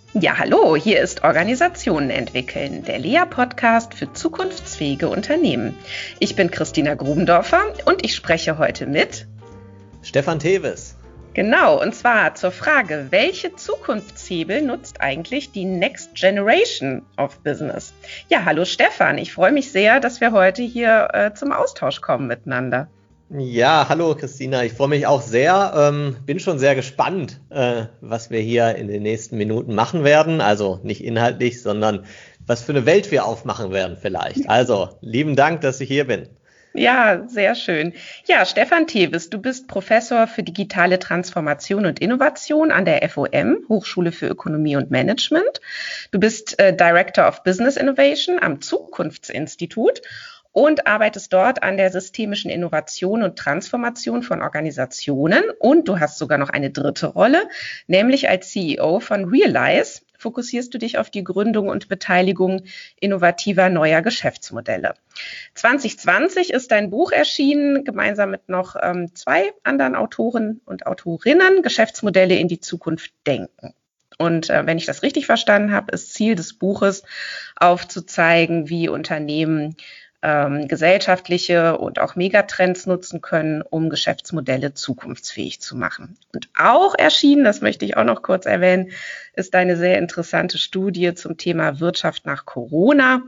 Ja, hallo, hier ist Organisationen entwickeln, der Lea-Podcast für zukunftsfähige Unternehmen. Ich bin Christina Grubendorfer und ich spreche heute mit Stefan Teves. Genau, und zwar zur Frage, welche Zukunftshebel nutzt eigentlich die Next Generation of Business? Ja, hallo Stefan, ich freue mich sehr, dass wir heute hier zum Austausch kommen miteinander. Ja, hallo Christina, ich freue mich auch sehr, bin schon sehr gespannt, was wir hier in den nächsten Minuten machen werden, also nicht inhaltlich, sondern was für eine Welt wir aufmachen werden vielleicht. Also, lieben Dank, dass ich hier bin. Ja, sehr schön. Ja, Stefan Teves, du bist Professor für digitale Transformation und Innovation an der FOM, Hochschule für Ökonomie und Management. Du bist Director of Business Innovation am Zukunftsinstitut und arbeitest dort an der systemischen Innovation und Transformation von Organisationen. Und du hast sogar noch eine dritte Rolle, nämlich als CEO von Realize fokussierst du dich auf die Gründung und Beteiligung innovativer neuer Geschäftsmodelle. 2020 ist dein Buch erschienen, gemeinsam mit noch zwei anderen Autoren und Autorinnen, Geschäftsmodelle in die Zukunft denken. Und wenn ich das richtig verstanden habe, ist Ziel des Buches aufzuzeigen, wie Unternehmen gesellschaftliche und auch Megatrends nutzen können, um Geschäftsmodelle zukunftsfähig zu machen. Und auch erschienen, das möchte ich auch noch kurz erwähnen, ist eine sehr interessante Studie zum Thema Wirtschaft nach Corona,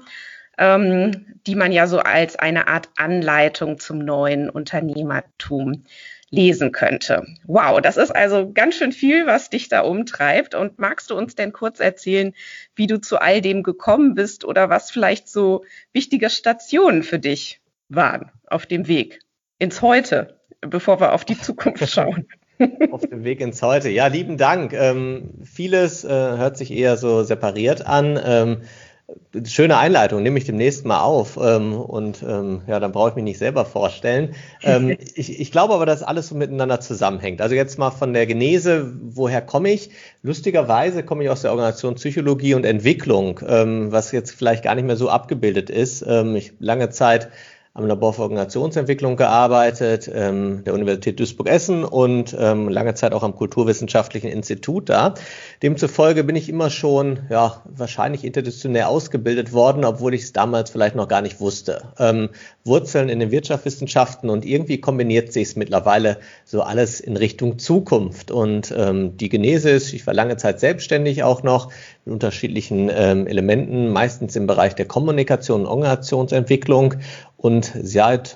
die man ja so als eine Art Anleitung zum neuen Unternehmertum lesen könnte. Wow, das ist also ganz schön viel, was dich da umtreibt. Und magst du uns denn kurz erzählen, wie du zu all dem gekommen bist oder was vielleicht so wichtige Stationen für dich waren auf dem Weg ins Heute, bevor wir auf die Zukunft schauen? Auf dem Weg ins Heute. Ja, lieben Dank. Vieles hört sich eher so separiert an. Schöne Einleitung, nehme ich demnächst mal auf ja, dann brauche ich mich nicht selber vorstellen. Ich glaube aber, dass alles so miteinander zusammenhängt. Also jetzt mal von der Genese, woher komme ich? Lustigerweise komme ich aus der Organisation Psychologie und Entwicklung, was jetzt vielleicht gar nicht mehr so abgebildet ist. Ich lange Zeit am Labor für Organisationsentwicklung gearbeitet, der Universität Duisburg-Essen und lange Zeit auch am Kulturwissenschaftlichen Institut da. Demzufolge bin ich immer schon, ja, wahrscheinlich interdisziplinär ausgebildet worden, obwohl ich es damals vielleicht noch gar nicht wusste. Wurzeln in den Wirtschaftswissenschaften und irgendwie kombiniert sich es mittlerweile so alles in Richtung Zukunft. Und die Genese ist, ich war lange Zeit selbstständig auch noch mit unterschiedlichen Elementen, meistens im Bereich der Kommunikation und Organisationsentwicklung. Und seit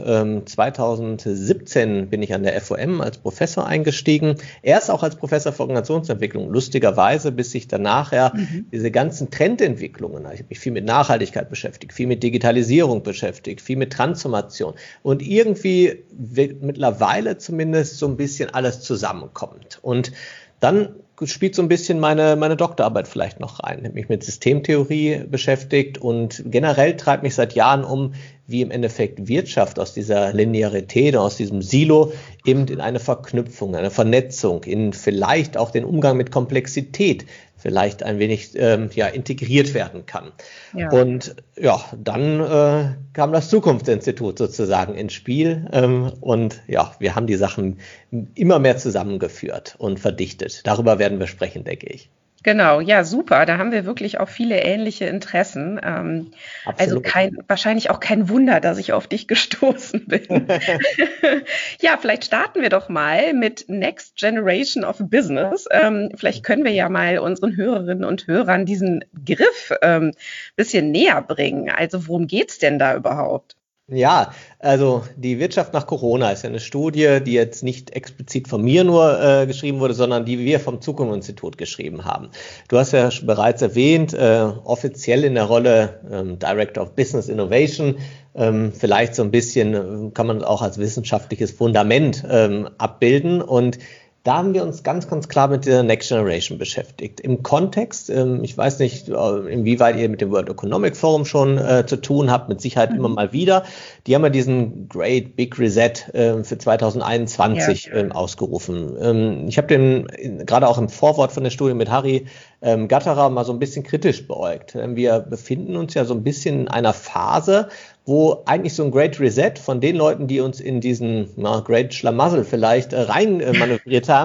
2017 bin ich an der FOM als Professor eingestiegen. Erst auch als Professor für Organisationsentwicklung. Lustigerweise, bis ich danach diese ganzen Trendentwicklungen, ich habe mich viel mit Nachhaltigkeit beschäftigt, viel mit Digitalisierung beschäftigt, viel mit Transformation. Und irgendwie mittlerweile zumindest so ein bisschen alles zusammenkommt. Und dann spielt so ein bisschen meine Doktorarbeit vielleicht noch rein. Ich habe mich mit Systemtheorie beschäftigt und generell treibt mich seit Jahren um, wie im Endeffekt Wirtschaft aus dieser Linearität, aus diesem Silo eben in eine Verknüpfung, eine Vernetzung, in vielleicht auch den Umgang mit Komplexität vielleicht ein wenig integriert werden kann. Ja. Und ja, dann kam das Zukunftsinstitut sozusagen ins Spiel und ja, wir haben die Sachen immer mehr zusammengeführt und verdichtet. Darüber werden wir sprechen, denke ich. Genau, ja, super. Da haben wir wirklich auch viele ähnliche Interessen. Also wahrscheinlich auch kein Wunder, dass ich auf dich gestoßen bin. Ja, vielleicht starten wir doch mal mit Next Generation of Business. Vielleicht können wir ja mal unseren Hörerinnen und Hörern diesen Begriff bisschen näher bringen. Also worum geht's denn da überhaupt? Ja, also die Wirtschaft nach Corona ist ja eine Studie, die jetzt nicht explizit von mir nur geschrieben wurde, sondern die wir vom Zukunftsinstitut geschrieben haben. Du hast ja bereits erwähnt, offiziell in der Rolle Director of Business Innovation, vielleicht so ein bisschen kann man auch als wissenschaftliches Fundament abbilden und da haben wir uns ganz, ganz klar mit der Next Generation beschäftigt. Im Kontext, ich weiß nicht, inwieweit ihr mit dem World Economic Forum schon zu tun habt, mit Sicherheit immer mal wieder. Die haben ja diesen Great Big Reset für 2021 ausgerufen. Ich habe den gerade auch im Vorwort von der Studie mit Harry Gatterer mal so ein bisschen kritisch beäugt. Wir befinden uns ja so ein bisschen in einer Phase, wo eigentlich so ein Great Reset von den Leuten, die uns in diesen Great Schlamassel vielleicht rein manövriert haben,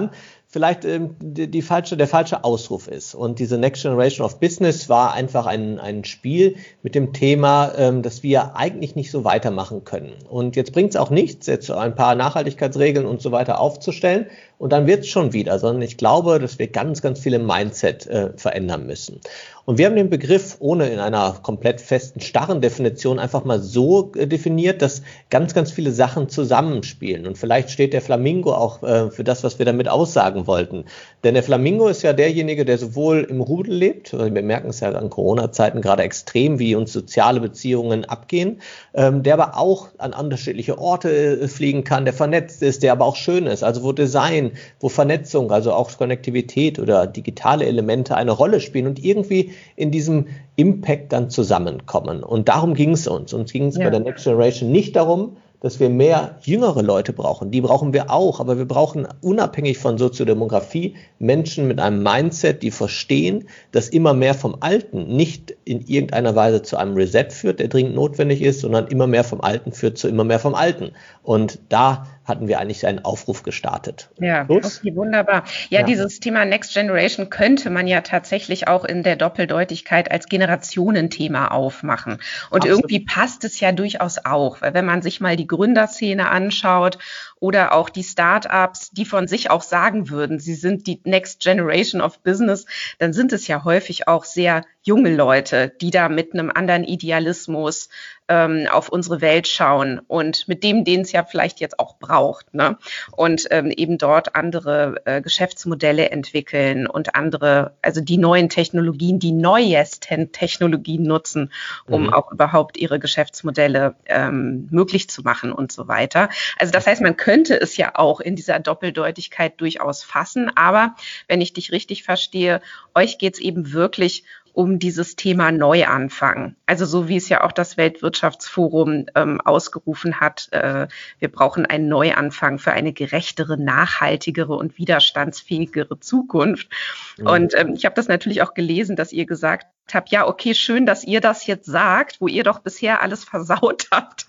vielleicht der falsche Ausruf ist. Und diese Next Generation of Business war einfach ein Spiel mit dem Thema, dass wir eigentlich nicht so weitermachen können. Und jetzt bringt es auch nichts, jetzt ein paar Nachhaltigkeitsregeln und so weiter aufzustellen und dann wird es schon wieder, sondern ich glaube, dass wir ganz, ganz viel im Mindset verändern müssen. Und wir haben den Begriff, ohne in einer komplett festen, starren Definition, einfach mal so definiert, dass ganz, ganz viele Sachen zusammenspielen. Und vielleicht steht der Flamingo auch für das, was wir damit aussagen wollten. Denn der Flamingo ist ja derjenige, der sowohl im Rudel lebt, wir merken es ja an Corona-Zeiten gerade extrem, wie uns soziale Beziehungen abgehen, der aber auch an unterschiedliche Orte fliegen kann, der vernetzt ist, der aber auch schön ist, also wo Design, wo Vernetzung, also auch Konnektivität oder digitale Elemente eine Rolle spielen und irgendwie in diesem Impact dann zusammenkommen. Und darum ging es uns. Uns ging es bei der Next Generation nicht darum, dass wir mehr jüngere Leute brauchen. Die brauchen wir auch, aber wir brauchen unabhängig von Soziodemografie Menschen mit einem Mindset, die verstehen, dass immer mehr vom Alten nicht in irgendeiner Weise zu einem Reset führt, der dringend notwendig ist, sondern immer mehr vom Alten führt zu immer mehr vom Alten. Und da hatten wir eigentlich einen Aufruf gestartet. Ja, okay, wunderbar. Ja, dieses Thema Next Generation könnte man ja tatsächlich auch in der Doppeldeutigkeit als Generationenthema aufmachen. Und irgendwie passt es ja durchaus auch, weil wenn man sich mal die Gründerszene anschaut oder auch die Startups, die von sich auch sagen würden, sie sind die Next Generation of Business, dann sind es ja häufig auch sehr junge Leute, die da mit einem anderen Idealismus auf unsere Welt schauen und mit dem, den es ja vielleicht jetzt auch braucht, ne? Und eben dort andere Geschäftsmodelle entwickeln und andere, also die neuen Technologien, die neuesten Technologien nutzen, um auch überhaupt ihre Geschäftsmodelle möglich zu machen und so weiter. Also das heißt, man könnte es ja auch in dieser Doppeldeutigkeit durchaus fassen, aber wenn ich dich richtig verstehe, euch geht es eben wirklich um dieses Thema Neuanfang. Also so wie es ja auch das Weltwirtschaftsforum ausgerufen hat, wir brauchen einen Neuanfang für eine gerechtere, nachhaltigere und widerstandsfähigere Zukunft. Und ich habe das natürlich auch gelesen, dass ihr gesagt habt, ja, okay, schön, dass ihr das jetzt sagt, wo ihr doch bisher alles versaut habt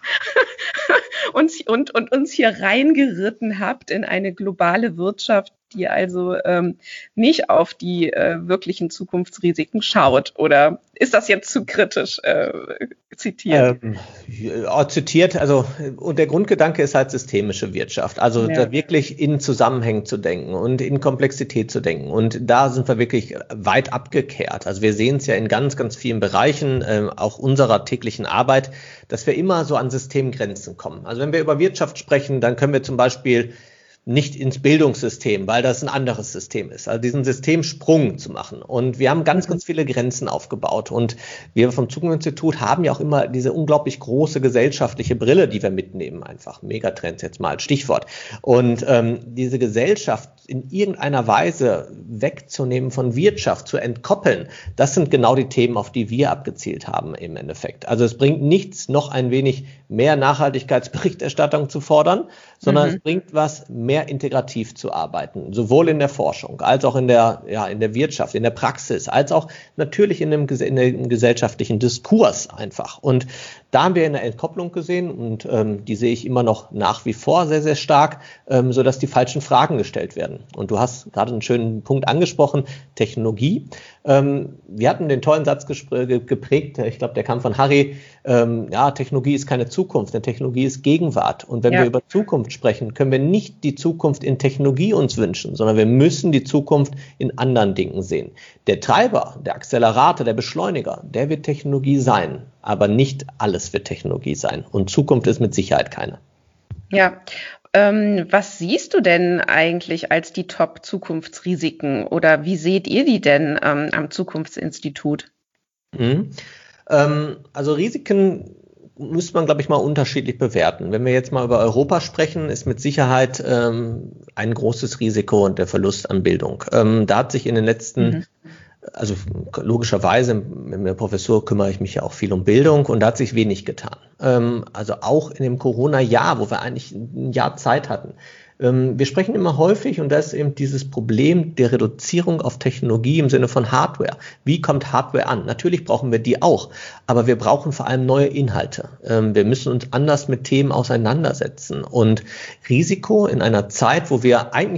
und uns hier reingeritten habt in eine globale Wirtschaft, die also nicht auf die wirklichen Zukunftsrisiken schaut. Oder ist das jetzt zu kritisch zitiert? Zitiert, also und der Grundgedanke ist halt systemische Wirtschaft, also da wirklich in Zusammenhängen zu denken und in Komplexität zu denken. Und da sind wir wirklich weit abgekehrt. Also wir sehen es ja in ganz, ganz vielen Bereichen, auch unserer täglichen Arbeit, dass wir immer so an Systemgrenzen kommen. Also wenn wir über Wirtschaft sprechen, dann können wir zum Beispiel nicht ins Bildungssystem, weil das ein anderes System ist. Also diesen Systemsprung zu machen. Und wir haben ganz, ganz viele Grenzen aufgebaut. Und wir vom Zukunftsinstitut haben ja auch immer diese unglaublich große gesellschaftliche Brille, die wir mitnehmen. Einfach Megatrends jetzt mal als Stichwort. Und diese Gesellschaft in irgendeiner Weise wegzunehmen von Wirtschaft, zu entkoppeln, das sind genau die Themen, auf die wir abgezielt haben im Endeffekt. Also es bringt nichts, noch ein wenig mehr Nachhaltigkeitsberichterstattung zu fordern, sondern es bringt was, mehr integrativ zu arbeiten, sowohl in der Forschung als auch in der Wirtschaft, in der Praxis, als auch natürlich in dem gesellschaftlichen Diskurs einfach. Und da haben wir eine Entkopplung gesehen und die sehe ich immer noch nach wie vor sehr, sehr stark, sodass die falschen Fragen gestellt werden. Und du hast gerade einen schönen Punkt angesprochen, Technologie. Wir hatten den tollen Satz geprägt, ich glaube, der kam von Harry, Technologie ist keine Zukunft, denn Technologie ist Gegenwart. Und wenn wir über Zukunft sprechen, können wir nicht die Zukunft in Technologie uns wünschen, sondern wir müssen die Zukunft in anderen Dingen sehen. Der Treiber, der Accelerator, der Beschleuniger, der wird Technologie sein, aber nicht alles wird Technologie sein. Und Zukunft ist mit Sicherheit keine. Ja, was siehst du denn eigentlich als die Top-Zukunftsrisiken oder wie seht ihr die denn am Zukunftsinstitut? Also Risiken müsste man, glaube ich, mal unterschiedlich bewerten. Wenn wir jetzt mal über Europa sprechen, ist mit Sicherheit ein großes Risiko und der Verlust an Bildung. Da hat sich in den letzten Also logischerweise, in der Professur kümmere ich mich ja auch viel um Bildung und da hat sich wenig getan. Also auch in dem Corona-Jahr, wo wir eigentlich ein Jahr Zeit hatten. Wir sprechen immer häufig, und das ist eben dieses Problem der Reduzierung auf Technologie im Sinne von Hardware. Wie kommt Hardware an? Natürlich brauchen wir die auch, aber wir brauchen vor allem neue Inhalte. Wir müssen uns anders mit Themen auseinandersetzen. Und Risiko in einer Zeit, wo wir eigentlich ja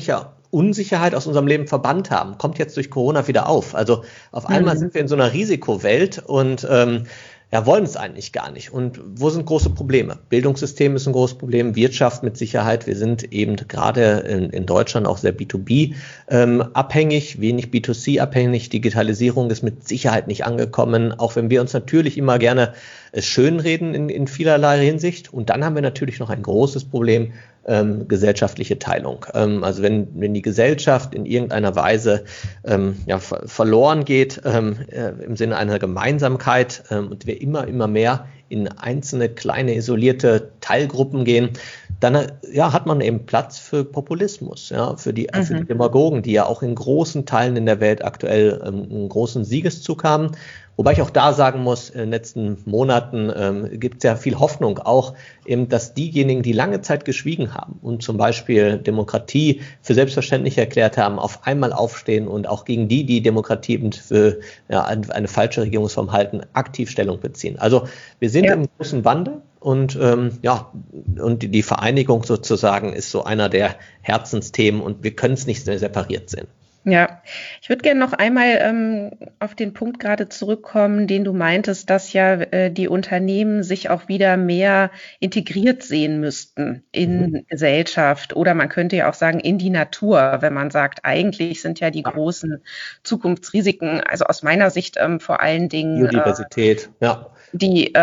Unsicherheit aus unserem Leben verbannt haben, kommt jetzt durch Corona wieder auf. Also auf einmal sind wir in so einer Risikowelt und wollen es eigentlich gar nicht. Und wo sind große Probleme? Bildungssystem ist ein großes Problem, Wirtschaft mit Sicherheit. Wir sind eben gerade in Deutschland auch sehr B2B abhängig, wenig B2C abhängig. Digitalisierung ist mit Sicherheit nicht angekommen, auch wenn wir uns natürlich immer gerne schönreden in vielerlei Hinsicht. Und dann haben wir natürlich noch ein großes Problem, gesellschaftliche Teilung. Also wenn die Gesellschaft in irgendeiner Weise verloren geht im Sinne einer Gemeinsamkeit und wir immer mehr in einzelne kleine isolierte Teilgruppen gehen, dann hat man eben Platz für Populismus, für die Demagogen, die ja auch in großen Teilen in der Welt aktuell einen großen Siegeszug haben. Wobei ich auch da sagen muss, in den letzten Monaten gibt es ja viel Hoffnung auch, eben, dass diejenigen, die lange Zeit geschwiegen haben und zum Beispiel Demokratie für selbstverständlich erklärt haben, auf einmal aufstehen und auch gegen die Demokratie eben für eine falsche Regierungsform halten, aktiv Stellung beziehen. Also wir sind im großen Wandel und und die Vereinigung sozusagen ist so einer der Herzensthemen und wir können es nicht sehr separiert sehen. Ja, ich würde gerne noch einmal auf den Punkt gerade zurückkommen, den du meintest, dass ja die Unternehmen sich auch wieder mehr integriert sehen müssten in Gesellschaft oder man könnte ja auch sagen in die Natur, wenn man sagt, eigentlich sind ja die großen Zukunftsrisiken, also aus meiner Sicht vor allen Dingen Biodiversität, die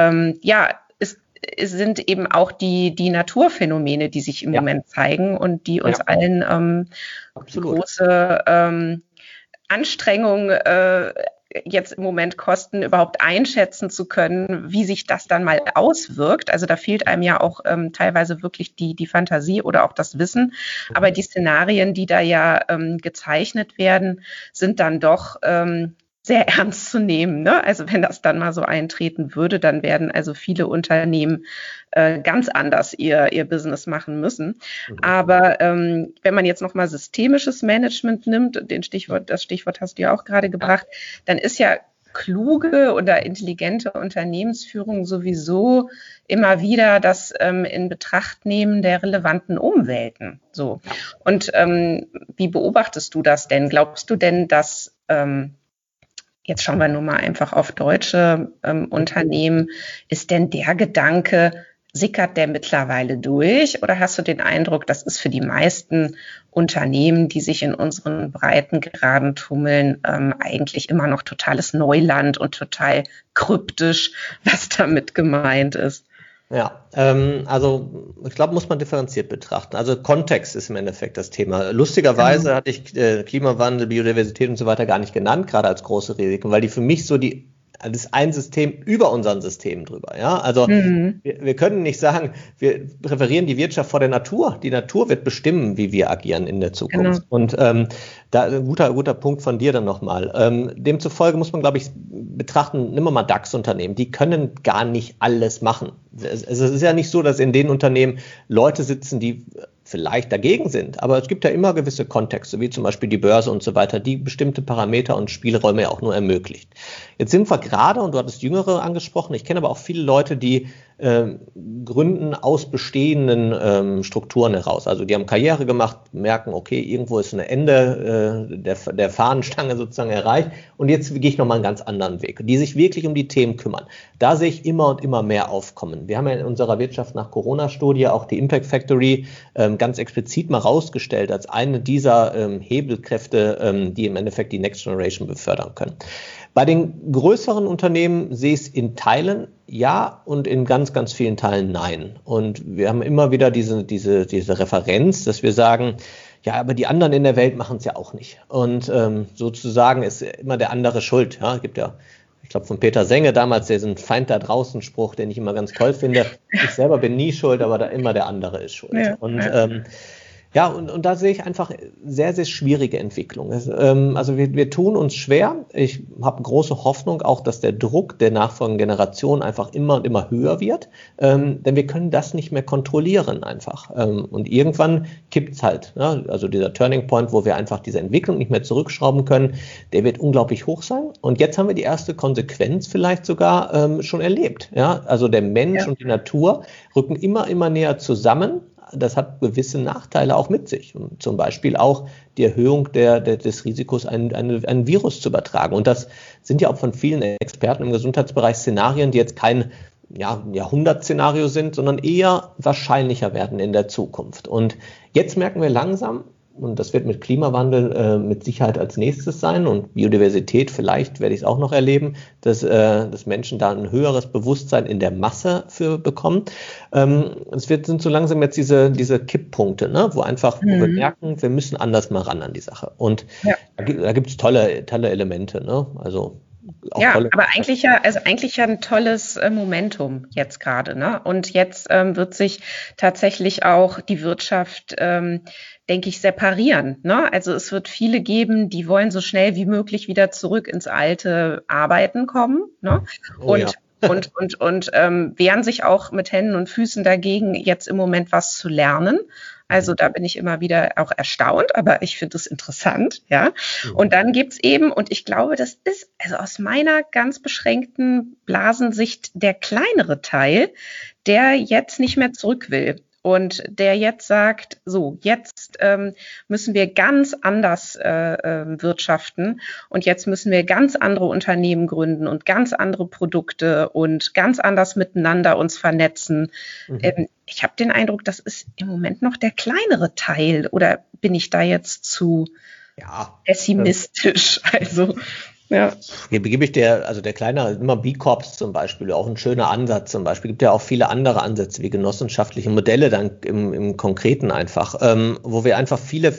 sind eben auch die Naturphänomene, die sich im Moment zeigen und die uns allen große Anstrengung jetzt im Moment kosten, überhaupt einschätzen zu können, wie sich das dann mal auswirkt. Also da fehlt einem ja auch teilweise wirklich die Fantasie oder auch das Wissen. Aber die Szenarien, die da ja gezeichnet werden, sind dann doch sehr ernst zu nehmen, ne? Also wenn das dann mal so eintreten würde, dann werden also viele Unternehmen ganz anders ihr Business machen müssen. Aber wenn man jetzt nochmal systemisches Management nimmt, das Stichwort hast du ja auch gerade gebracht, dann ist ja kluge oder intelligente Unternehmensführung sowieso immer wieder das in Betracht nehmen der relevanten Umwelten. So. Und wie beobachtest du das denn? Glaubst du denn, dass jetzt schauen wir nur mal einfach auf deutsche Unternehmen. Ist denn der Gedanke, sickert der mittlerweile durch? Oder hast du den Eindruck, das ist für die meisten Unternehmen, die sich in unseren Breitengraden tummeln, eigentlich immer noch totales Neuland und total kryptisch, was damit gemeint ist? Ja, also ich glaube, muss man differenziert betrachten. Also Kontext ist im Endeffekt das Thema. Lustigerweise hatte ich Klimawandel, Biodiversität und so weiter gar nicht genannt, gerade als große Risiken, weil die für mich so das ist ein System über unseren Systemen drüber. Ja, also wir können nicht sagen, wir präferieren die Wirtschaft vor der Natur. Die Natur wird bestimmen, wie wir agieren in der Zukunft. Und da ein guter Punkt von dir dann nochmal. Demzufolge muss man, glaube ich, betrachten, nimm mal DAX-Unternehmen, die können gar nicht alles machen. Es ist ja nicht so, dass in den Unternehmen Leute sitzen, die vielleicht dagegen sind, aber es gibt ja immer gewisse Kontexte, wie zum Beispiel die Börse und so weiter, die bestimmte Parameter und Spielräume ja auch nur ermöglicht. Jetzt sind wir gerade, und du hattest Jüngere angesprochen, ich kenne aber auch viele Leute, die gründen aus bestehenden Strukturen heraus. Also die haben Karriere gemacht, merken, okay, irgendwo ist ein Ende der Fahnenstange sozusagen erreicht und jetzt gehe ich nochmal einen ganz anderen Weg, die sich wirklich um die Themen kümmern. Da sehe ich immer und immer mehr aufkommen. Wir haben ja in unserer Wirtschaft nach Corona-Studie auch die Impact Factory ganz explizit mal rausgestellt als eine dieser Hebelkräfte, die im Endeffekt die Next Generation befördern können. Bei den größeren Unternehmen sehe ich es in Teilen ja und in ganz, ganz vielen Teilen nein. Und wir haben immer wieder diese Referenz, dass wir sagen, ja, aber die anderen in der Welt machen es ja auch nicht. Und sozusagen ist immer der andere schuld. Ja, es gibt ja, ich glaube, von Peter Senge damals diesen Feind da draußen Spruch, den ich immer ganz toll finde. Ich selber bin nie schuld, aber da immer der andere ist schuld. Ja, und und da sehe ich einfach sehr, sehr schwierige Entwicklungen. Also wir tun uns schwer. Ich habe große Hoffnung auch, dass der Druck der nachfolgenden Generation einfach immer und immer höher wird. Denn wir können das nicht mehr kontrollieren einfach. Und irgendwann kippt es halt. Ja? Also dieser Turning Point, wo wir einfach diese Entwicklung nicht mehr zurückschrauben können, der wird unglaublich hoch sein. Und jetzt haben wir die erste Konsequenz vielleicht sogar schon erlebt. Ja? Also der Mensch und die Natur rücken immer, immer näher zusammen. das hat gewisse Nachteile auch mit sich. Und zum Beispiel auch die Erhöhung des Risikos, ein Virus zu übertragen. Und das sind ja auch von vielen Experten im Gesundheitsbereich Szenarien, die jetzt kein Jahrhundertszenario sind, sondern eher wahrscheinlicher werden in der Zukunft. Und jetzt merken wir langsam, und das wird mit Klimawandel mit Sicherheit als nächstes sein und Biodiversität, vielleicht werde ich es auch noch erleben, dass Menschen da ein höheres Bewusstsein in der Masse für bekommen. Sind so langsam jetzt diese Kipppunkte, ne, wo wir merken, wir müssen anders mal ran an die Sache. Und da gibt es tolle Elemente, ne? Also aber eigentlich ja ein tolles Momentum jetzt gerade, ne? Und jetzt wird sich tatsächlich auch die Wirtschaft, denke ich, separieren, ne? Also es wird viele geben, die wollen so schnell wie möglich wieder zurück ins alte Arbeiten kommen, ne? Und wehren sich auch mit Händen und Füßen dagegen, jetzt im Moment was zu lernen. Also da bin ich immer wieder auch erstaunt, aber ich finde es interessant, ja. Und dann gibt's eben, und ich glaube, das ist also aus meiner ganz beschränkten Blasensicht der kleinere Teil, der jetzt nicht mehr zurück will. Und der jetzt sagt, so, jetzt müssen wir ganz anders wirtschaften und jetzt müssen wir ganz andere Unternehmen gründen und ganz andere Produkte und ganz anders miteinander uns vernetzen. Ich habe den Eindruck, das ist im Moment noch der kleinere Teil, oder bin ich da jetzt zu pessimistisch? Also ja. Gebe ich dir, also der kleine, immer B-Corps zum Beispiel, auch ein schöner Ansatz zum Beispiel. Gibt ja auch viele andere Ansätze wie genossenschaftliche Modelle dann im Konkreten einfach, wo wir einfach viel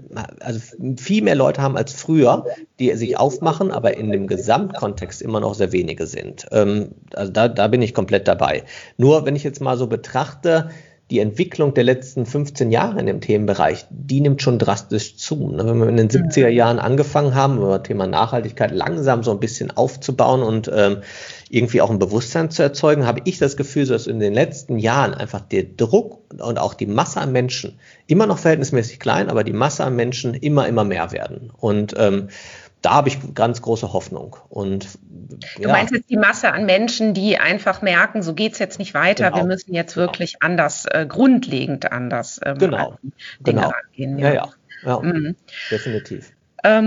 mehr Leute haben als früher, die sich aufmachen, aber in dem Gesamtkontext immer noch sehr wenige sind. Also da bin ich komplett dabei. Nur wenn ich jetzt mal so betrachte, die Entwicklung der letzten 15 Jahre in dem Themenbereich, die nimmt schon drastisch zu. Wenn wir in den 70er Jahren angefangen haben, über das Thema Nachhaltigkeit langsam so ein bisschen aufzubauen und irgendwie auch ein Bewusstsein zu erzeugen, habe ich das Gefühl, dass in den letzten Jahren einfach der Druck und auch die Masse an Menschen, immer noch verhältnismäßig klein, aber die Masse an Menschen immer mehr werden. Und da habe ich ganz große Hoffnung. Und du meinst jetzt die Masse an Menschen, die einfach merken, so geht's jetzt nicht weiter, wir müssen jetzt wirklich anders, grundlegend anders an die Dinge rangehen. Ja, definitiv.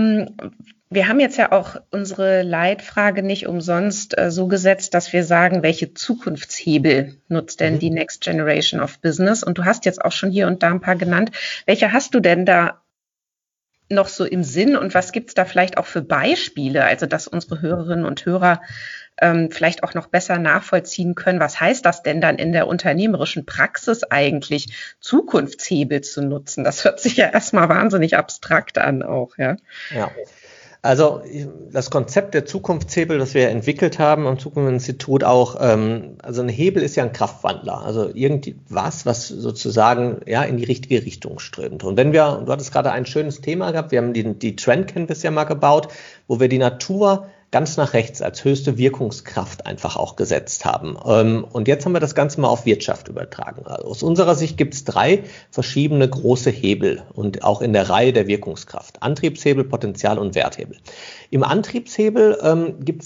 Wir haben jetzt ja auch unsere Leitfrage nicht umsonst so gesetzt, dass wir sagen, welche Zukunftshebel nutzt denn die Next Generation of Business? Und du hast jetzt auch schon hier und da ein paar genannt. Welche hast du denn da noch so im Sinn und was gibt's da vielleicht auch für Beispiele, also dass unsere Hörerinnen und Hörer vielleicht auch noch besser nachvollziehen können, was heißt das denn dann in der unternehmerischen Praxis eigentlich, Zukunftshebel zu nutzen? Das hört sich ja erstmal wahnsinnig abstrakt an auch, ja. Ja. Also das Konzept der Zukunftshebel, das wir entwickelt haben am Zukunftsinstitut auch, also ein Hebel ist ja ein Kraftwandler, also irgendwas, was sozusagen in die richtige Richtung strömt. Und du hattest gerade ein schönes Thema gehabt, wir haben die Trend Canvas ja mal gebaut, wo wir die Natur ganz nach rechts als höchste Wirkungskraft einfach auch gesetzt haben. Und jetzt haben wir das Ganze mal auf Wirtschaft übertragen. Also aus unserer Sicht gibt es 3 verschiedene große Hebel und auch in der Reihe der Wirkungskraft. Antriebshebel, Potenzial und Werthebel. Im Antriebshebel gibt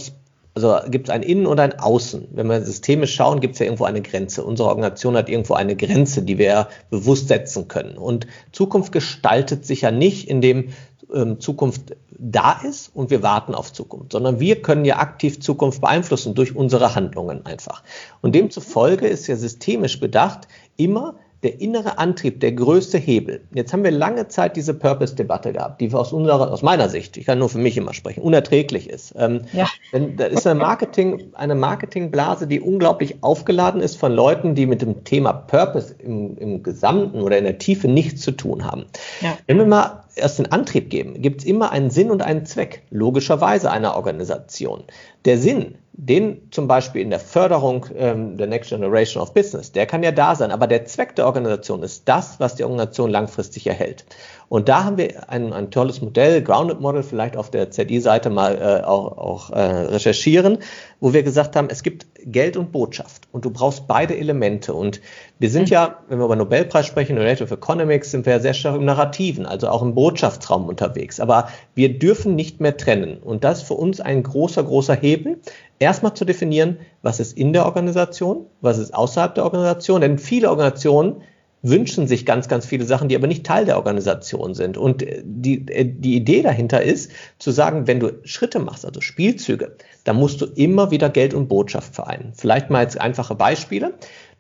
es ein Innen und ein Außen. Wenn wir systemisch schauen, gibt es ja irgendwo eine Grenze. Unsere Organisation hat irgendwo eine Grenze, die wir bewusst setzen können. Und Zukunft gestaltet sich ja nicht, indem Zukunft da ist und wir warten auf Zukunft, sondern wir können ja aktiv Zukunft beeinflussen durch unsere Handlungen einfach. Und demzufolge ist ja systemisch bedacht immer der innere Antrieb, der größte Hebel. Jetzt haben wir lange Zeit diese Purpose-Debatte gehabt, die aus meiner Sicht, ich kann nur für mich immer sprechen, unerträglich ist. Denn da ist eine Marketingblase, die unglaublich aufgeladen ist von Leuten, die mit dem Thema Purpose im Gesamten oder in der Tiefe nichts zu tun haben. Ja. Wenn wir mal erst den Antrieb geben, gibt es immer einen Sinn und einen Zweck, logischerweise einer Organisation. Der Sinn, den zum Beispiel in der Förderung der Next Generation of Business, der kann ja da sein, aber der Zweck der Organisation ist das, was die Organisation langfristig erhält. Und da haben wir ein tolles Modell, Grounded Model, vielleicht auf der ZI-Seite mal auch recherchieren, wo wir gesagt haben, es gibt Geld und Botschaft und du brauchst beide Elemente. Und wir sind ja, wenn wir über Nobelpreis sprechen, Narrative Economics, sind wir ja sehr stark im Narrativen, also auch im Botschaftsraum unterwegs. Aber wir dürfen nicht mehr trennen. Und das ist für uns ein großer Hebel, erstmal zu definieren, was ist in der Organisation, was ist außerhalb der Organisation. Denn viele Organisationen wünschen sich ganz, ganz viele Sachen, die aber nicht Teil der Organisation sind. Und die Idee dahinter ist, zu sagen, wenn du Schritte machst, also Spielzüge, dann musst du immer wieder Geld und Botschaft vereinen. Vielleicht mal jetzt einfache Beispiele.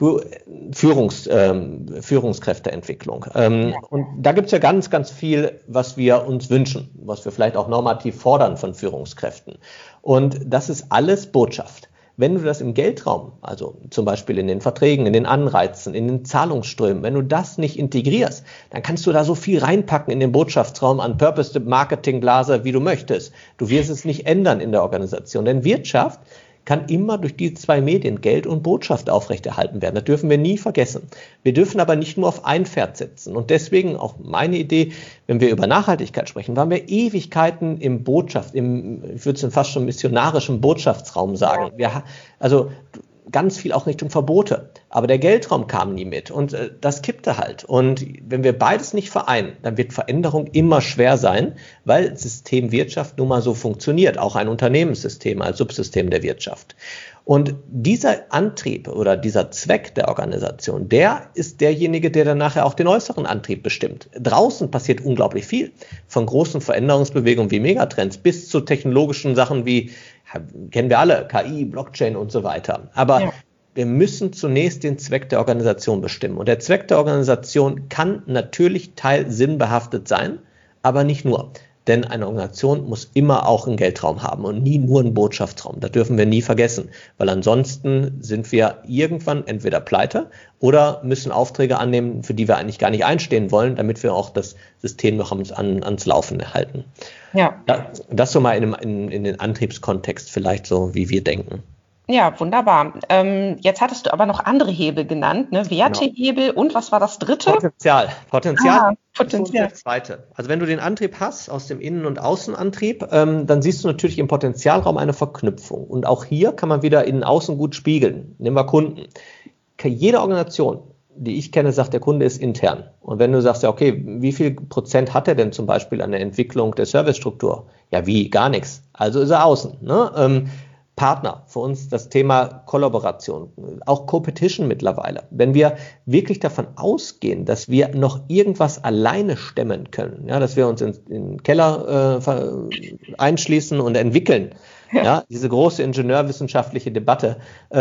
Führungskräfteentwicklung. Und da gibt es ja ganz, ganz viel, was wir uns wünschen, was wir vielleicht auch normativ fordern von Führungskräften. Und das ist alles Botschaft. Wenn du das im Geldraum, also zum Beispiel in den Verträgen, in den Anreizen, in den Zahlungsströmen, wenn du das nicht integrierst, dann kannst du da so viel reinpacken in den Botschaftsraum an Purpose Marketing Blase, wie du möchtest. Du wirst es nicht ändern in der Organisation, denn Wirtschaft kann immer durch die zwei Medien Geld und Botschaft aufrechterhalten werden. Das dürfen wir nie vergessen. Wir dürfen aber nicht nur auf ein Pferd setzen. Und deswegen auch meine Idee, wenn wir über Nachhaltigkeit sprechen, waren wir Ewigkeiten im Botschaft, ich würde es fast schon missionarischen Botschaftsraum sagen. Also ganz viel auch Richtung Verbote. Aber der Geldraum kam nie mit und das kippte halt. Und wenn wir beides nicht vereinen, dann wird Veränderung immer schwer sein, weil System Wirtschaft nun mal so funktioniert, auch ein Unternehmenssystem als Subsystem der Wirtschaft. Und dieser Antrieb oder dieser Zweck der Organisation, der ist derjenige, der dann nachher auch den äußeren Antrieb bestimmt. Draußen passiert unglaublich viel, von großen Veränderungsbewegungen wie Megatrends bis zu technologischen Sachen wie, kennen wir alle, KI, Blockchain und so weiter. Aber wir müssen zunächst den Zweck der Organisation bestimmen. Und der Zweck der Organisation kann natürlich sinnbehaftet sein, aber nicht nur. Denn eine Organisation muss immer auch einen Geldraum haben und nie nur einen Botschaftsraum. Das dürfen wir nie vergessen, weil ansonsten sind wir irgendwann entweder pleite oder müssen Aufträge annehmen, für die wir eigentlich gar nicht einstehen wollen, damit wir auch das System noch ans Laufen erhalten. Ja. Das so mal in den Antriebskontext vielleicht so, wie wir denken. Ja, wunderbar. Jetzt hattest du aber noch andere Hebel genannt, ne? Wertehebel genau. Und was war das dritte? Potenzial. Ist der zweite. Also wenn du den Antrieb hast aus dem Innen- und Außenantrieb, dann siehst du natürlich im Potenzialraum eine Verknüpfung. Und auch hier kann man wieder Innen-Außen gut spiegeln. Nehmen wir Kunden. Jede Organisation, die ich kenne, sagt, der Kunde ist intern. Und wenn du sagst, ja okay, wie viel Prozent hat er denn zum Beispiel an der Entwicklung der Servicestruktur? Ja, wie? Gar nichts. Also ist er außen. Ne? Partner, für uns das Thema Kollaboration, auch Competition mittlerweile. Wenn wir wirklich davon ausgehen, dass wir noch irgendwas alleine stemmen können, ja, dass wir uns in den Keller einschließen und entwickeln, ja, diese große ingenieurwissenschaftliche Debatte,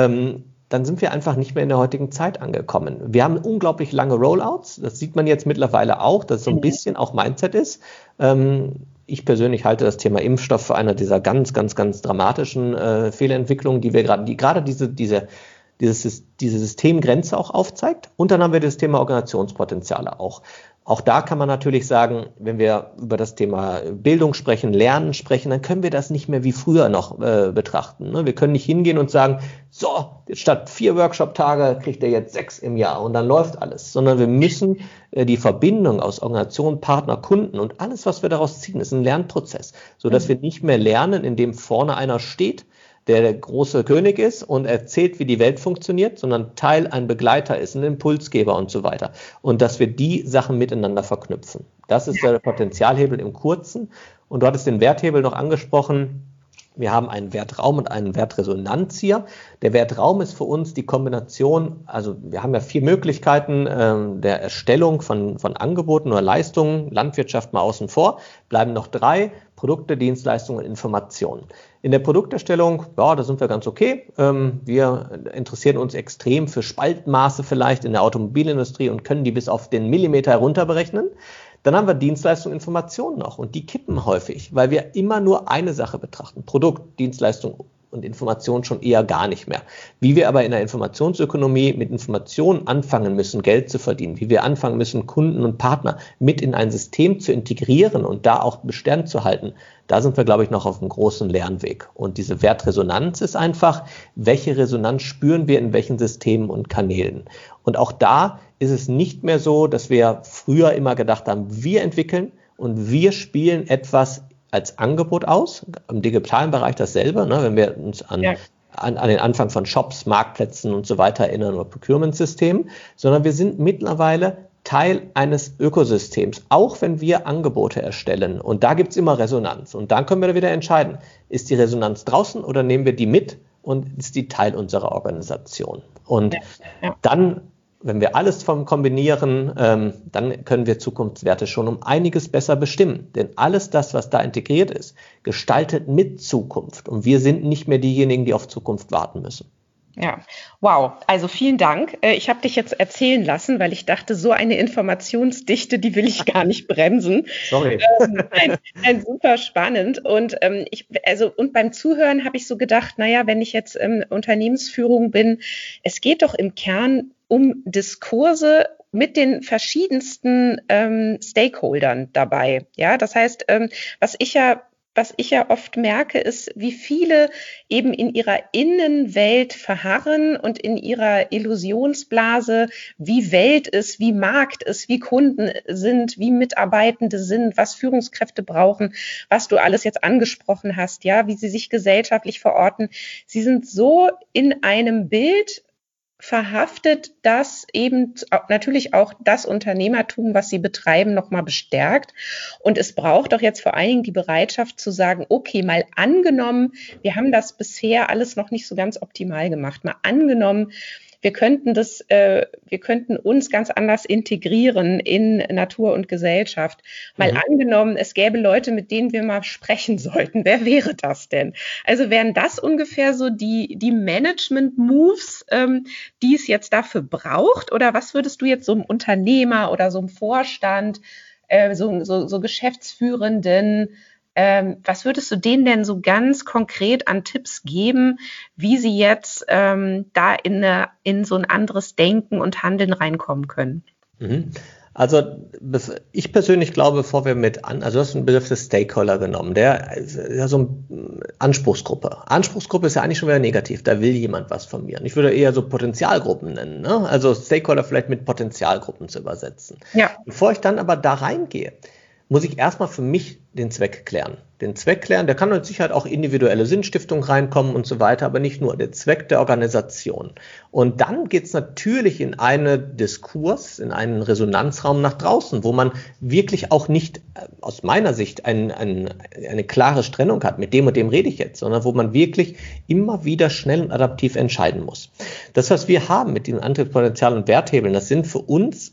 dann sind wir einfach nicht mehr in der heutigen Zeit angekommen. Wir haben unglaublich lange Rollouts, das sieht man jetzt mittlerweile auch, dass es so ein bisschen auch Mindset ist. Ich persönlich halte das Thema Impfstoff für eine dieser ganz, ganz, ganz dramatischen Fehlentwicklungen, die wir gerade diese Systemgrenze auch aufzeigt. Und dann haben wir das Thema Organisationspotenziale auch. Auch da kann man natürlich sagen, wenn wir über das Thema Bildung sprechen, Lernen sprechen, dann können wir das nicht mehr wie früher noch betrachten. Ne? Wir können nicht hingehen und sagen, so, statt 4 Workshop-Tage kriegt er jetzt 6 im Jahr und dann läuft alles. Sondern wir müssen die Verbindung aus Organisation, Partner, Kunden und alles, was wir daraus ziehen, ist ein Lernprozess. Sodass wir nicht mehr lernen, indem vorne einer steht, der große König ist und erzählt, wie die Welt funktioniert, sondern ein Begleiter ist, ein Impulsgeber und so weiter. Und dass wir die Sachen miteinander verknüpfen. Das ist der Potenzialhebel im Kurzen. Und du hattest den Werthebel noch angesprochen. Wir haben einen Wertraum und einen Wertresonanz hier. Der Wertraum ist für uns die Kombination, also wir haben ja 4 Möglichkeiten der Erstellung von Angeboten oder Leistungen, Landwirtschaft mal außen vor, bleiben noch 3, Produkte, Dienstleistungen und Informationen. In der Produkterstellung, ja, da sind wir ganz okay. Wir interessieren uns extrem für Spaltmaße vielleicht in der Automobilindustrie und können die bis auf den Millimeter herunter berechnen. Dann haben wir Dienstleistung, Informationen noch und die kippen häufig, weil wir immer nur eine Sache betrachten. Produkt, Dienstleistung und Information schon eher gar nicht mehr. Wie wir aber in der Informationsökonomie mit Informationen anfangen müssen, Geld zu verdienen, wie wir anfangen müssen, Kunden und Partner mit in ein System zu integrieren und da auch Bestand zu halten, da sind wir, glaube ich, noch auf einem großen Lernweg. Und diese Wertresonanz ist einfach, welche Resonanz spüren wir in welchen Systemen und Kanälen. Und auch da ist es nicht mehr so, dass wir früher immer gedacht haben, wir entwickeln und wir spielen etwas als Angebot aus. Im digitalen Bereich dasselbe, ne, wenn wir uns an den Anfang von Shops, Marktplätzen und so weiter erinnern oder Procurement-Systemen, sondern wir sind mittlerweile Teil eines Ökosystems, auch wenn wir Angebote erstellen. Und da gibt es immer Resonanz. Und dann können wir wieder entscheiden, ist die Resonanz draußen oder nehmen wir die mit und ist die Teil unserer Organisation. Und dann wenn wir alles vom kombinieren, dann können wir Zukunftswerte schon um einiges besser bestimmen. Denn alles das, was da integriert ist, gestaltet mit Zukunft. Und wir sind nicht mehr diejenigen, die auf Zukunft warten müssen. Ja, wow. Also vielen Dank. Ich habe dich jetzt erzählen lassen, weil ich dachte, so eine Informationsdichte, die will ich gar nicht bremsen. Sorry. Nein, super spannend. Und und beim Zuhören habe ich so gedacht, naja, wenn ich jetzt Unternehmensführung bin, es geht doch im Kern um Diskurse mit den verschiedensten Stakeholdern dabei. Ja, das heißt, was ich ja oft merke, ist, wie viele eben in ihrer Innenwelt verharren und in ihrer Illusionsblase, wie Welt ist, wie Markt ist, wie Kunden sind, wie Mitarbeitende sind, was Führungskräfte brauchen, was du alles jetzt angesprochen hast, ja, wie sie sich gesellschaftlich verorten. Sie sind so in einem Bild verhaftet, das eben natürlich auch das Unternehmertum, was sie betreiben, nochmal bestärkt. Und es braucht doch jetzt vor allen Dingen die Bereitschaft zu sagen, okay, mal angenommen, wir haben das bisher alles noch nicht so ganz optimal gemacht. Mal angenommen, wir könnten uns ganz anders integrieren in Natur und Gesellschaft. Mal angenommen, es gäbe Leute, mit denen wir mal sprechen sollten. Wer wäre das denn? Also wären das ungefähr so die Management-Moves, die es jetzt dafür braucht? Oder was würdest du jetzt so einem Unternehmer oder so einem Vorstand, so Geschäftsführenden, was würdest du denen denn so ganz konkret an Tipps geben, wie sie jetzt da in so ein anderes Denken und Handeln reinkommen können? Also ich persönlich glaube, bevor wir also du hast den Begriff des Stakeholder genommen, der ist ja so eine Anspruchsgruppe. Anspruchsgruppe ist ja eigentlich schon wieder negativ, da will jemand was von mir. Und ich würde eher so Potenzialgruppen nennen, ne? Also Stakeholder vielleicht mit Potenzialgruppen zu übersetzen. Ja. Bevor ich dann aber da reingehe, muss ich erstmal für mich den Zweck klären. Den Zweck klären, da kann mit Sicherheit auch individuelle Sinnstiftung reinkommen und so weiter, aber nicht nur, der Zweck der Organisation. Und dann geht's natürlich in einen Diskurs, in einen Resonanzraum nach draußen, wo man wirklich auch nicht, aus meiner Sicht, eine klare Trennung hat, mit dem und dem rede ich jetzt, sondern wo man wirklich immer wieder schnell und adaptiv entscheiden muss. Das, was wir haben mit den Antriebspotenzial und Werthebeln, das sind für uns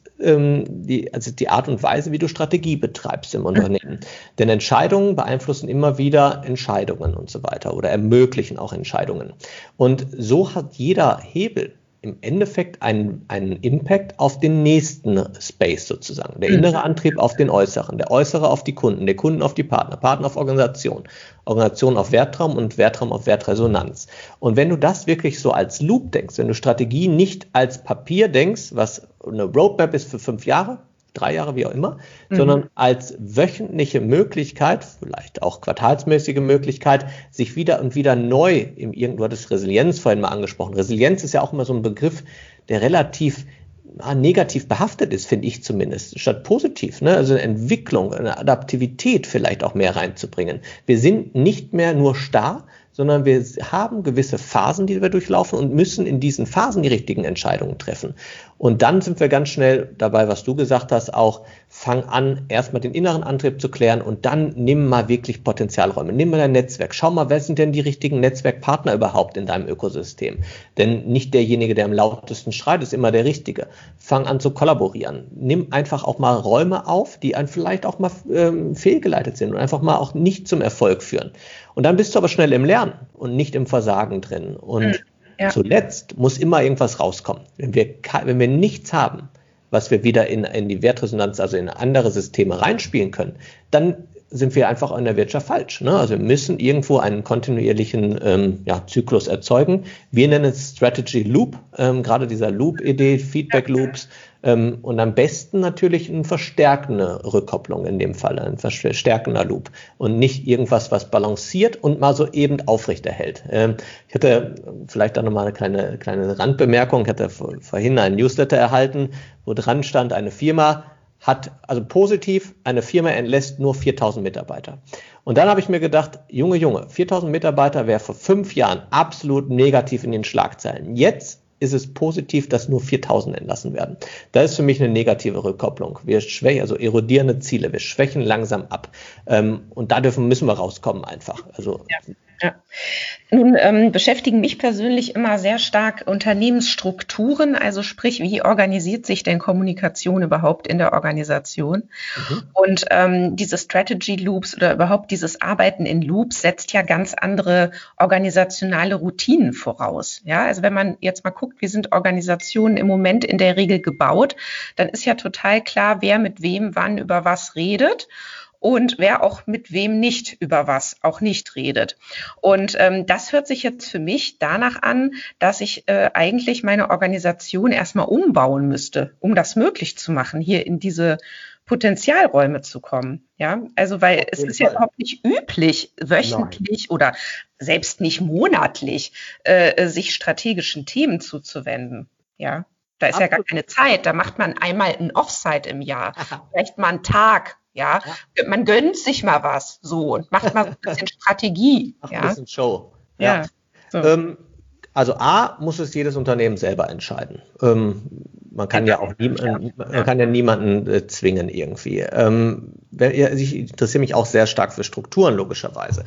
die Art und Weise, wie du Strategie betreibst im Unternehmen. Denn Entscheidungen beeinflussen immer wieder Entscheidungen und so weiter oder ermöglichen auch Entscheidungen. Und so hat jeder Hebel im Endeffekt einen Impact auf den nächsten Space sozusagen. Der innere Antrieb auf den äußeren, der äußere auf die Kunden, der Kunden auf die Partner, Partner auf Organisation, Organisation auf Wertraum und Wertraum auf Wertresonanz. Und wenn du das wirklich so als Loop denkst, wenn du Strategie nicht als Papier denkst, was eine Roadmap ist für 5 Jahre, 3 Jahre, wie auch immer, sondern als wöchentliche Möglichkeit, vielleicht auch quartalsmäßige Möglichkeit, sich wieder und wieder neu du hattest Resilienz vorhin mal angesprochen. Resilienz ist ja auch immer so ein Begriff, der relativ negativ behaftet ist, finde ich zumindest, statt positiv, ne? Also eine Entwicklung, eine Adaptivität vielleicht auch mehr reinzubringen. Wir sind nicht mehr nur starr, sondern wir haben gewisse Phasen, die wir durchlaufen und müssen in diesen Phasen die richtigen Entscheidungen treffen. Und dann sind wir ganz schnell dabei, was du gesagt hast, auch fang an, erstmal den inneren Antrieb zu klären und dann nimm mal wirklich Potenzialräume, nimm mal dein Netzwerk, schau mal, wer sind denn die richtigen Netzwerkpartner überhaupt in deinem Ökosystem? Denn nicht derjenige, der am lautesten schreit, ist immer der Richtige. Fang an zu kollaborieren. Nimm einfach auch mal Räume auf, die vielleicht auch mal fehlgeleitet sind und einfach mal auch nicht zum Erfolg führen. Und dann bist du aber schnell im Lernen und nicht im Versagen drin. Und zuletzt muss immer irgendwas rauskommen. Wenn wir nichts haben, was wir wieder in die Wertresonanz, also in andere Systeme reinspielen können, dann sind wir einfach in der Wirtschaft falsch. Ne? Also wir müssen irgendwo einen kontinuierlichen Zyklus erzeugen. Wir nennen es Strategy Loop, gerade dieser Loop-Idee, Feedback-Loops, und am besten natürlich eine verstärkende Rückkopplung in dem Fall, ein verstärkender Loop und nicht irgendwas, was balanciert und mal so eben aufrechterhält. Ich hatte vielleicht auch nochmal eine kleine Randbemerkung. Ich hatte vorhin einen Newsletter erhalten, wo dran stand, eine Firma entlässt nur 4.000 Mitarbeiter. Und dann habe ich mir gedacht, Junge, 4.000 Mitarbeiter wäre vor 5 Jahren absolut negativ in den Schlagzeilen. Jetzt ist es positiv, dass nur 4.000 entlassen werden. Das ist für mich eine negative Rückkopplung. Wir schwächen, also erodierende Ziele, wir schwächen langsam ab. Und da müssen wir rauskommen einfach. Also Ja. Nun beschäftigen mich persönlich immer sehr stark Unternehmensstrukturen, also sprich, wie organisiert sich denn Kommunikation überhaupt in der Organisation? Mhm. Und diese Strategy Loops oder überhaupt dieses Arbeiten in Loops setzt ja ganz andere organisationale Routinen voraus. Ja, also wenn man jetzt mal guckt, wie sind Organisationen im Moment in der Regel gebaut, dann ist ja total klar, wer mit wem wann über was redet und wer auch mit wem nicht über was auch nicht redet. Und das hört sich jetzt für mich danach an, dass ich eigentlich meine Organisation erstmal umbauen müsste, um das möglich zu machen, hier in diese Potenzialräume zu kommen. Ja, also weil Auf es jeden ist ja Fall. überhaupt nicht üblich, Nein. wöchentlich oder selbst nicht monatlich sich strategischen Themen zuzuwenden. Ja, da ist ja gar Absolut. keine Zeit. Da macht man einmal ein Offsite im Jahr, vielleicht mal einen Tag. Ja, Ja, man gönnt sich mal was so und macht mal so ein bisschen Strategie. macht ein Ja, bisschen Show. Ja. ja, so. Ähm, also A, muss es jedes Unternehmen selber entscheiden. Man kann ja auch man kann ja niemanden zwingen irgendwie. Ich interessiere mich auch sehr stark für Strukturen, logischerweise.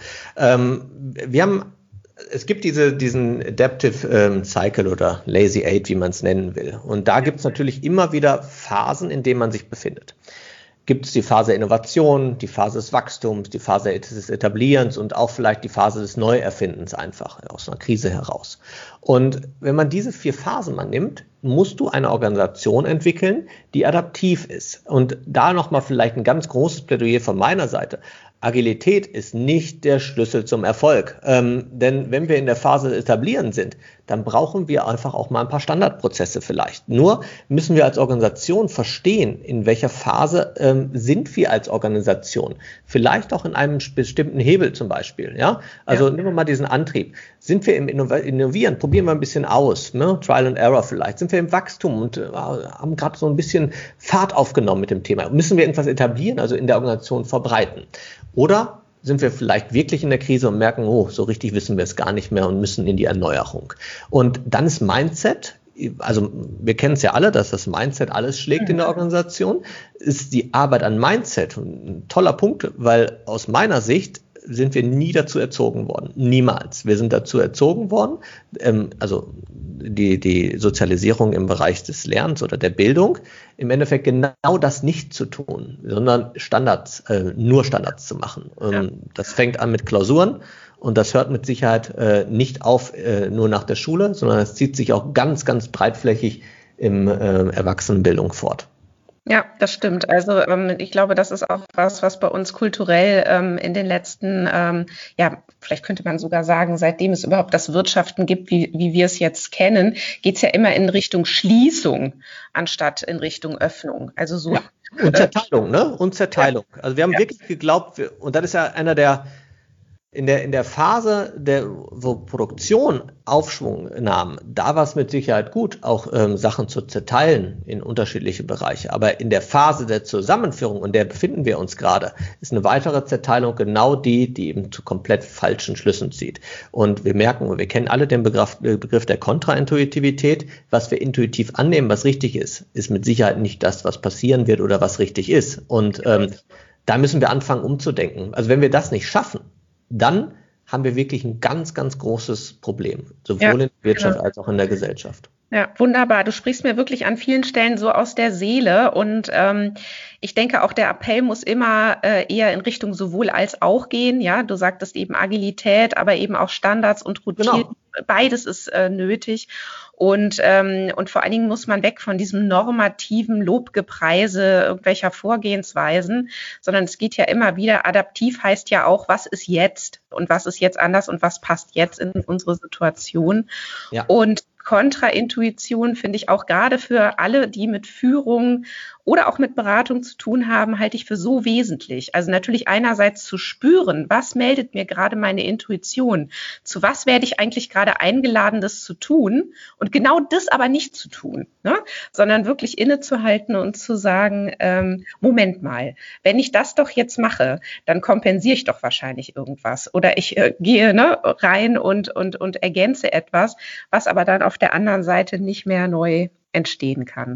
Es gibt diesen Adaptive Cycle oder Lazy Eight, wie man es nennen will. Und da gibt es natürlich immer wieder Phasen, in denen man sich befindet. Gibt es die Phase der Innovation, die Phase des Wachstums, die Phase des Etablierens und auch vielleicht die Phase des Neuerfindens einfach aus einer Krise heraus. Und wenn man diese 4 Phasen mal nimmt, musst du eine Organisation entwickeln, die adaptiv ist. Und da nochmal vielleicht ein ganz großes Plädoyer von meiner Seite. Agilität ist nicht der Schlüssel zum Erfolg. Denn wenn wir in der Phase etablieren sind, dann brauchen wir einfach auch mal ein paar Standardprozesse vielleicht. Nur müssen wir als Organisation verstehen, in welcher Phase sind wir als Organisation. Vielleicht auch in einem bestimmten Hebel zum Beispiel. Ja? Also nehmen wir mal diesen Antrieb. Sind wir im Innovieren? Probieren wir ein bisschen aus. Ne? Trial and Error vielleicht. Sind wir im Wachstum und haben gerade so ein bisschen Fahrt aufgenommen mit dem Thema? Müssen wir irgendwas etablieren, also in der Organisation verbreiten? Oder sind wir vielleicht wirklich in der Krise und merken, oh, so richtig wissen wir es gar nicht mehr und müssen in die Erneuerung. Und dann ist Mindset, also wir kennen es ja alle, dass das Mindset alles schlägt in der Organisation, ist die Arbeit an Mindset ein toller Punkt, weil aus meiner Sicht sind wir nie dazu erzogen worden. Niemals. Wir sind dazu erzogen worden, also die Sozialisierung im Bereich des Lernens oder der Bildung, im Endeffekt genau das nicht zu tun, sondern nur Standards zu machen. Das fängt an mit Klausuren und das hört mit Sicherheit nicht auf nur nach der Schule, sondern es zieht sich auch ganz, ganz breitflächig im Erwachsenenbildung fort. Ja, das stimmt. Also ich glaube, das ist auch was bei uns kulturell in den letzten, ja, vielleicht könnte man sogar sagen, seitdem es überhaupt das Wirtschaften gibt, wie wir es jetzt kennen, geht es ja immer in Richtung Schließung anstatt in Richtung Öffnung. Also so. Ja. Und Zerteilung, ne? Und Zerteilung. Also wir haben wirklich geglaubt, und das ist ja einer der in der Phase, wo Produktion Aufschwung nahm, da war es mit Sicherheit gut, auch Sachen zu zerteilen in unterschiedliche Bereiche. Aber in der Phase der Zusammenführung, und der befinden wir uns gerade, ist eine weitere Zerteilung genau die eben zu komplett falschen Schlüssen zieht. Und wir merken, wir kennen alle den Begriff der Kontraintuitivität. Was wir intuitiv annehmen, was richtig ist mit Sicherheit nicht das, was passieren wird oder was richtig ist. Und da müssen wir anfangen umzudenken. Also wenn wir das nicht schaffen, dann haben wir wirklich ein ganz, ganz großes Problem, sowohl in der Wirtschaft als auch in der Gesellschaft. Ja, wunderbar. Du sprichst mir wirklich an vielen Stellen so aus der Seele und ich denke auch der Appell muss immer eher in Richtung sowohl als auch gehen. Ja, du sagtest eben Agilität, aber eben auch Standards und Routinen. Genau. Beides ist nötig. Und vor allen Dingen muss man weg von diesem normativen Lobgepreise irgendwelcher Vorgehensweisen, sondern es geht ja immer wieder, adaptiv heißt ja auch, was ist jetzt und was ist jetzt anders und was passt jetzt in unsere Situation. Ja. Und Kontraintuition finde ich auch gerade für alle, die mit Führung oder auch mit Beratung zu tun haben, halte ich für so wesentlich. Also natürlich einerseits zu spüren, was meldet mir gerade meine Intuition? Zu was werde ich eigentlich gerade eingeladen, das zu tun? Und genau das aber nicht zu tun, ne? Sondern wirklich innezuhalten und zu sagen, Moment mal, wenn ich das doch jetzt mache, dann kompensiere ich doch wahrscheinlich irgendwas. Oder ich gehe rein und ergänze etwas, was aber dann auf der anderen Seite nicht mehr neu entstehen kann.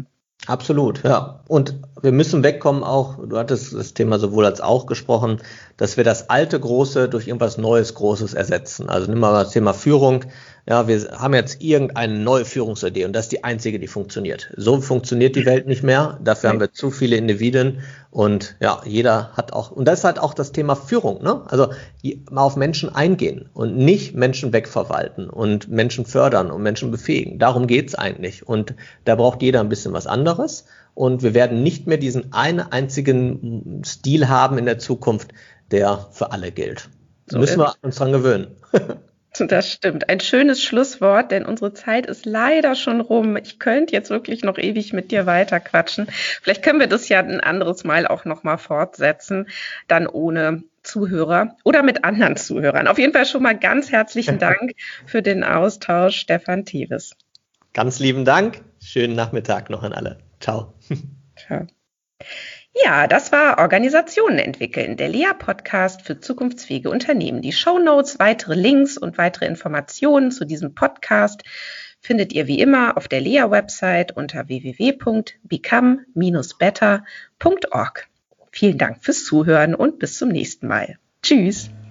Absolut, ja. Und wir müssen wegkommen auch, du hattest das Thema sowohl als auch gesprochen, dass wir das alte Große durch irgendwas Neues Großes ersetzen. Also nimm mal das Thema Führung. Ja, wir haben jetzt irgendeine neue Führungsidee und das ist die einzige, die funktioniert. So funktioniert die Welt nicht mehr. Dafür haben wir zu viele Individuen und ja, jeder hat auch, und das ist halt auch das Thema Führung, ne? Also mal auf Menschen eingehen und nicht Menschen wegverwalten und Menschen fördern und Menschen befähigen. Darum geht's eigentlich. Und da braucht jeder ein bisschen was anderes. Und wir werden nicht mehr diesen einen einzigen Stil haben in der Zukunft, der für alle gilt. So müssen wir uns dran gewöhnen. Das stimmt. Ein schönes Schlusswort, denn unsere Zeit ist leider schon rum. Ich könnte jetzt wirklich noch ewig mit dir weiter quatschen. Vielleicht können wir das ja ein anderes Mal auch noch mal fortsetzen, dann ohne Zuhörer oder mit anderen Zuhörern. Auf jeden Fall schon mal ganz herzlichen Dank für den Austausch, Stefan Teves. Ganz lieben Dank. Schönen Nachmittag noch an alle. Ciao. Ciao. Ja, das war Organisationen entwickeln, der Lea-Podcast für zukunftsfähige Unternehmen. Die Shownotes, weitere Links und weitere Informationen zu diesem Podcast findet ihr wie immer auf der Lea-Website unter www.become-better.org. Vielen Dank fürs Zuhören und bis zum nächsten Mal. Tschüss.